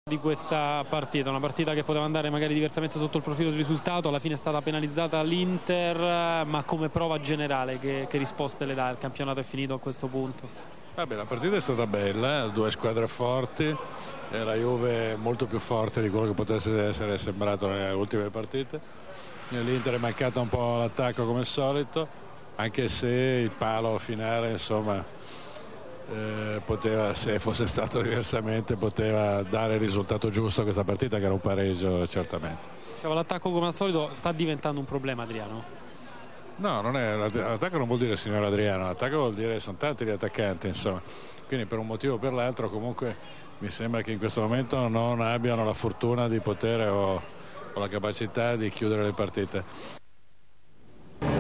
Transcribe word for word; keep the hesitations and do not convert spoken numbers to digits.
di questa partita, una partita che poteva andare magari diversamente sotto il profilo del risultato, alla fine è stata penalizzata l'Inter, ma come prova generale che, che risposte le dà? Il campionato è finito a questo punto. Vabbè, la partita è stata bella, due squadre forti, e la Juve molto più forte di quello che potesse essere sembrato nelle ultime partite. L'Inter è mancata un po' l'attacco come al solito, anche se il palo finale, insomma, Eh, poteva, se fosse stato diversamente, poteva dare il risultato giusto a questa partita, che era un pareggio certamente. L'attacco come al solito sta diventando un problema, Adriano? No, non è, l'attacco non vuol dire signor Adriano, l'attacco vuol dire sono tanti gli attaccanti, insomma, quindi per un motivo o per l'altro comunque mi sembra che in questo momento non abbiano la fortuna di poter o, o la capacità di chiudere le partite.